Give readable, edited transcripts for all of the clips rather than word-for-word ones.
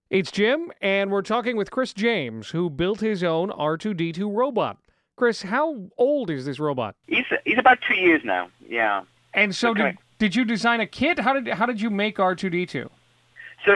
It's Jim, and we're talking with Chris James, who built his own R2D2 robot. Chris, how old is this robot? He's about 2 years now. Yeah. And so Okay. did you design a kit? How did you make R2D2? So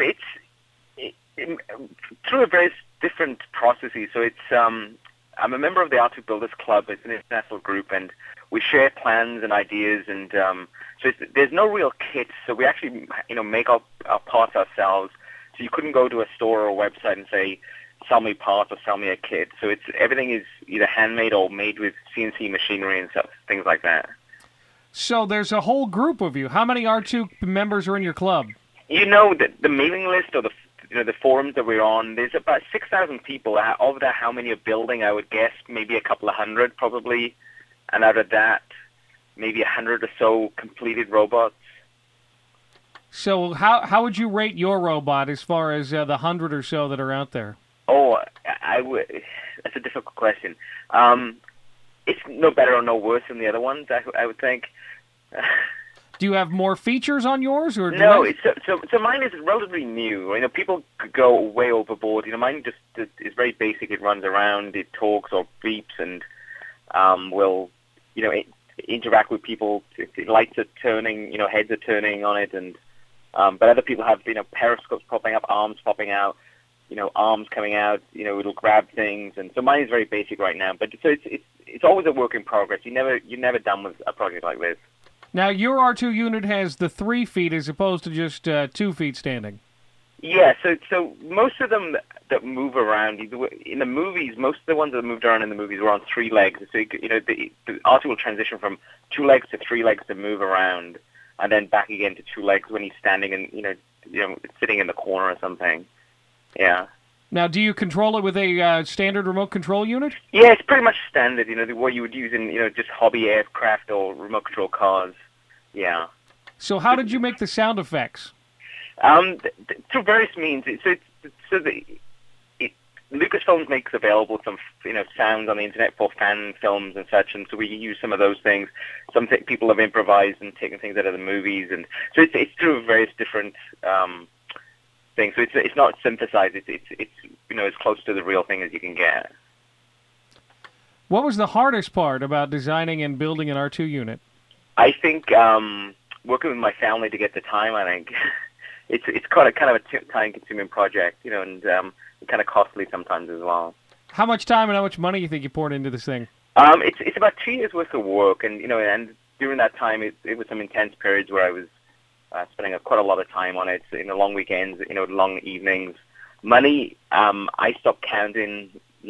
through various different processes. So I'm a member of the R2 Builders Club. It's an international group, and we share plans and ideas. And there's no real kit. So we actually make our parts ourselves. So you couldn't go to a store or a website and say, sell me parts or sell me a kit. So everything is either handmade or made with CNC machinery and stuff, things like that. So there's a whole group of you. How many R2 members are in your club? The mailing list or the forums that we're on, there's about 6,000 people. Of that, how many are building? I would guess maybe a couple of hundred probably. And out of that, maybe 100 or so completed robots. So how would you rate your robot as far as the 100 or so that are out there? Oh, I would. That's a difficult question. It's no better or no worse than the other ones, I would think. Do you have more features on yours, or no? So mine is relatively new. People could go way overboard. Mine just is very basic. It runs around, it talks or beeps, and will interact with people. Lights are turning, heads are turning on it, and but other people have periscopes popping up, arms popping out. Arms coming out, it'll grab things, and so mine is very basic right now. But so it's always a work in progress. You're never done with a project like this. Now your R2 unit has the 3 feet as opposed to just 2 feet standing. Yeah, so most of them that move around in the movies, most of the ones that moved around in the movies were on 3 legs. So the R2 will transition from 2 legs to 3 legs to move around, and then back again to 2 legs when he's standing and sitting in the corner or something. Yeah. Now, do you control it with a standard remote control unit? Yeah, it's pretty much standard, what you would use in, just hobby aircraft or remote control cars. Yeah. So how did you make the sound effects? Through various means. Lucasfilms makes available some, sounds on the internet for fan films and such, and so we use some of those things. Some people have improvised and taken things out of the movies, and so it's through various different thing. So it's not synthesized. It's as close to the real thing as you can get. What was the hardest part about designing and building an R2 unit? I think working with my family to get the time. I think it's kind of a time-consuming project, and kind of costly sometimes as well. How much time and how much money do you think you poured into this thing? It's about 2 years worth of work, and and during that time it was some intense periods where I was spending quite a lot of time on it, long weekends, long evenings. Money, I stopped counting.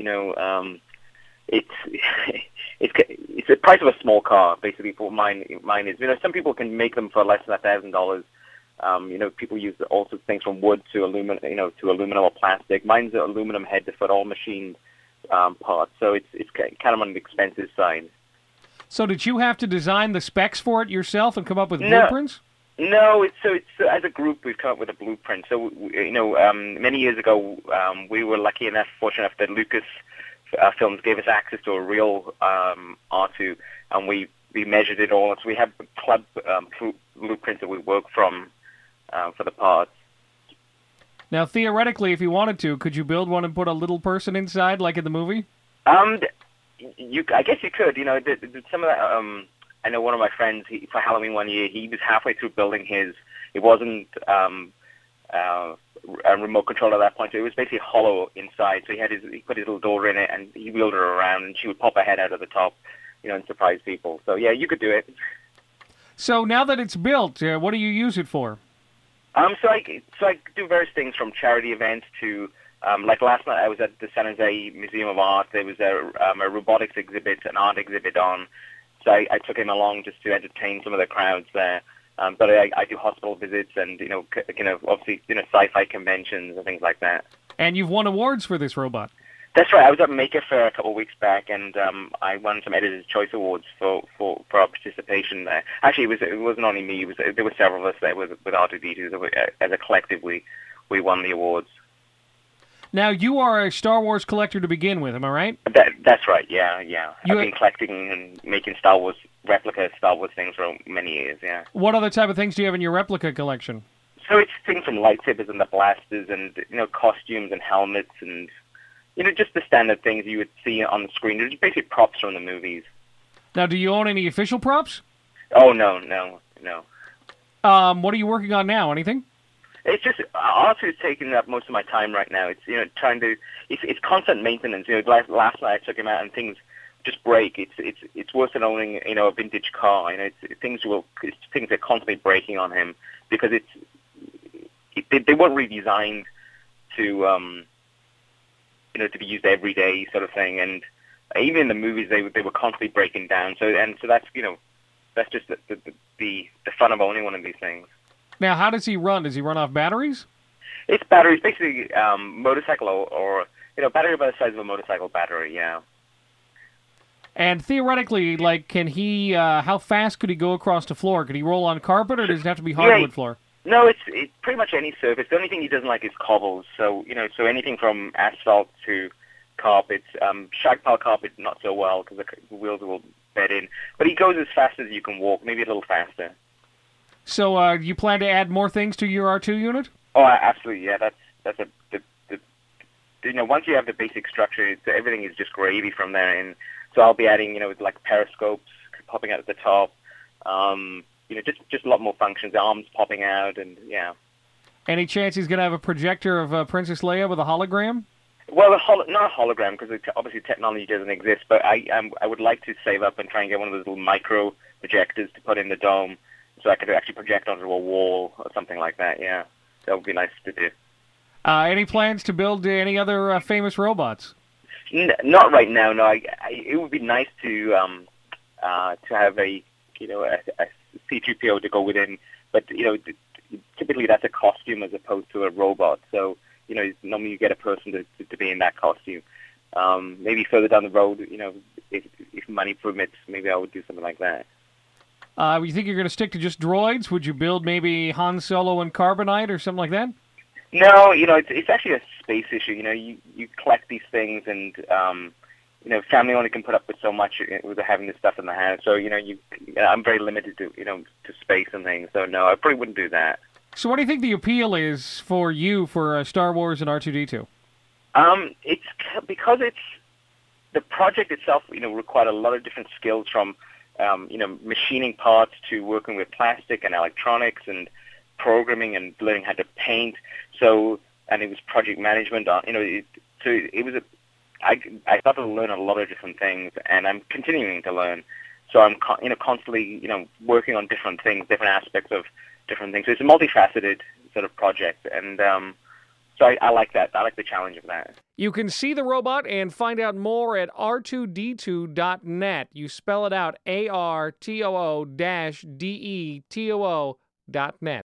It's it's the price of a small car, basically. For mine is. Some people can make them for less than $1,000. People use all sorts of things from wood to aluminum, to aluminum or plastic. Mine's an aluminum head to foot, all machined parts. So it's kind of on the expensive side. So did you have to design the specs for it yourself and come up with blueprints? No, it's as a group we've come up with a blueprint. So many years ago we were fortunate enough that Lucas Films gave us access to a real R2, and we measured it all. So we have club blueprints that we work from for the parts. Now, theoretically, if you wanted to, could you build one and put a little person inside, like in the movie? I guess you could. Some of that. I know one of my friends, for Halloween one year, he was halfway through building his. It wasn't a remote control at that point, so it was basically hollow inside. So he put his little door in it, and he wheeled her around, and she would pop her head out of the top, and surprise people. So yeah, you could do it. So now that it's built, what do you use it for? So I do various things from charity events to. Like last night, I was at the San Jose Museum of Art. There was a robotics exhibit, an art exhibit on. So I took him along just to entertain some of the crowds there. But I do hospital visits and obviously sci-fi conventions and things like that. And you've won awards for this robot. That's right. I was at Maker Faire a couple of weeks back, and I won some Editor's Choice Awards for our participation there. Actually, it wasn't only me. There were several of us there with R2D2. As a collective, we won the awards. Now, you are a Star Wars collector to begin with, am I right? That's right, yeah. I've been collecting and making replica Star Wars things for many years, yeah. What other type of things do you have in your replica collection? So it's things from lightsabers and the blasters and, costumes and helmets and, just the standard things you would see on the screen. They're just basically props from the movies. Now, do you own any official props? Oh, no. What are you working on now? Anything? It's just, R2 is taking up most of my time right now. It's, it's constant maintenance. Last night I took him out and things just break. It's worse than owning, a vintage car. Things are constantly breaking on him because they weren't really designed to, to be used every day sort of thing. And even in the movies, they were constantly breaking down. So that's, that's just the fun of owning one of these things. Now, how does he run? Does he run off batteries? It's batteries, basically motorcycle or battery about the size of a motorcycle battery, yeah. And theoretically, can he, how fast could he go across the floor? Could he roll on carpet, or does it have to be hardwood floor? No, it's pretty much any surface. The only thing he doesn't like is cobbles. So, so anything from asphalt to carpet. Shag pile carpet, not so well, because the wheels will bed in. But he goes as fast as you can walk, maybe a little faster. So, you plan to add more things to your R2 unit? Oh, absolutely, yeah. That's once you have the basic structure, everything is just gravy from there. And so I'll be adding, like periscopes popping out at the top. Just a lot more functions, arms popping out, and yeah. Any chance he's going to have a projector of Princess Leia with a hologram? Well, not a hologram, because obviously technology doesn't exist, but I would like to save up and try and get one of those little micro projectors to put in the dome so I could actually project onto a wall or something like that, yeah. That would be nice to do. Any plans to build any other famous robots? Not right now, no. It would be nice to have a C-3PO to go within, but, typically that's a costume as opposed to a robot, so, normally you get a person to be in that costume. Maybe further down the road, if money permits, maybe I would do something like that. You think you're going to stick to just droids? Would you build maybe Han Solo and Carbonite or something like that? No, it's actually a space issue. You collect these things, and family only can put up with so much with having this stuff in the house. So I'm very limited to to space and things. So no, I probably wouldn't do that. So what do you think the appeal is for you for Star Wars and R2-D2? It's because the project itself. Required a lot of different skills from machining parts to working with plastic and electronics and programming and learning how to paint. So, and it was project management. I got to learn a lot of different things, and I'm continuing to learn. So I'm constantly working on different things, different aspects of different things. So it's a multifaceted sort of project, and so I like that. I like the challenge of that. You can see the robot and find out more at r2d2.net. You spell it out, ARTOO-DETOO.net.